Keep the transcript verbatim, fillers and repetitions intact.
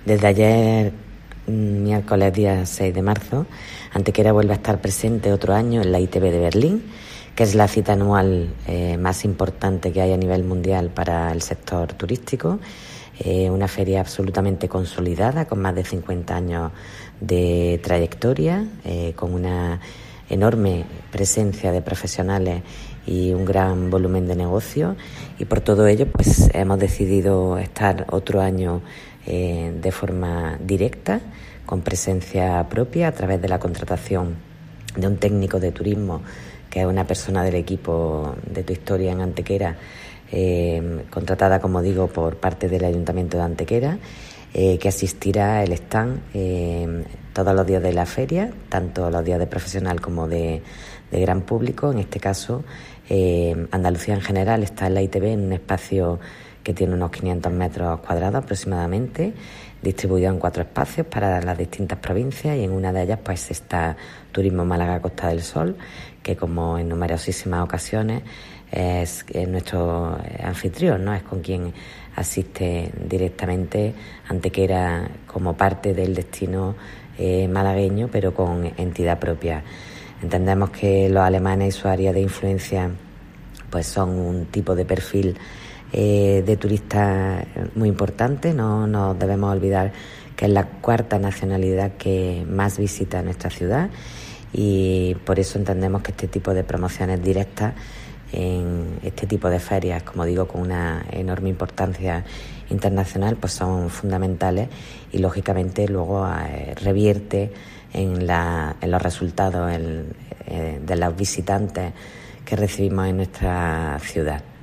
Desde ayer, miércoles día seis de marzo, Antequera vuelve a estar presente otro año en la I T B de Berlín, que es la cita anual eh, más importante que hay a nivel mundial para el sector turístico. Eh, una feria absolutamente consolidada, con más de cincuenta años de trayectoria, eh, con una enorme presencia de profesionales y un gran volumen de negocio, y por todo ello pues hemos decidido estar otro año eh, de forma directa, con presencia propia a través de la contratación de un técnico de turismo, que es una persona del equipo de Tu Historia en Antequera, eh, contratada, como digo, por parte del Ayuntamiento de Antequera, eh, que asistirá al stand eh, todos los días de la feria, tanto los días de profesional como de, de gran público. En este caso, eh, Andalucía en general está en la I T B en un espacio que tiene unos quinientos metros cuadrados aproximadamente, distribuido en cuatro espacios para las distintas provincias, y en una de ellas pues está Turismo Málaga Costa del Sol, que como en numerosísimas ocasiones es, es nuestro anfitrión, ¿no? Es con quien asiste directamente Antequera como parte del destino eh, malagueño, pero con entidad propia. Entendemos que los alemanes y su área de influencia pues son un tipo de perfil eh, de turistas muy importante. No nos debemos olvidar que es la cuarta nacionalidad que más visita nuestra ciudad, y por eso entendemos que este tipo de promociones directas en este tipo de ferias, como digo, con una enorme importancia internacional, pues son fundamentales, y lógicamente luego eh, revierte en, la, en los resultados en, eh, de los visitantes que recibimos en nuestra ciudad.